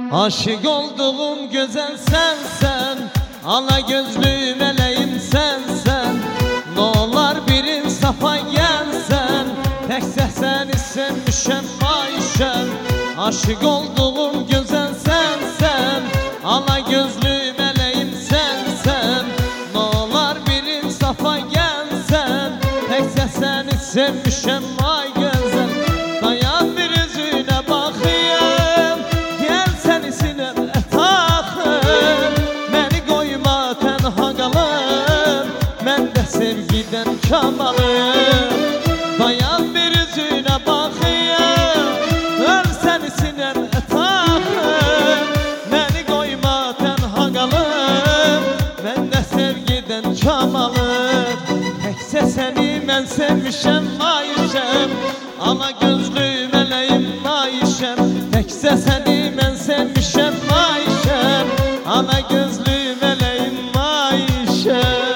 Aşık olduğum güzel sensen, ala gözlü meleğim sensen. Ne olar bir insafa gelsen, tekse seni sevmişem Ayşem. Aşık olduğum güzel sensen, ala gözlü meleğim sensen. Ne olar bir insafa gelsen, tekse seni sevmişem ay güzel. Dayan bir yüzüne bakayım, gel seni sineme takım. Beni koyma tenha kalım, ben de sevgiden kamalım. Dayan bir yüzüne bakayım, gel seni sineme takım. Beni koyma tenha kalım, ben de sevgiden kamalım. Tekse seni ben sevmişem Ayşem, ala gözlü meleğim Ayşem. Tekse seni ben sevmişem Ayşem, ana gözlü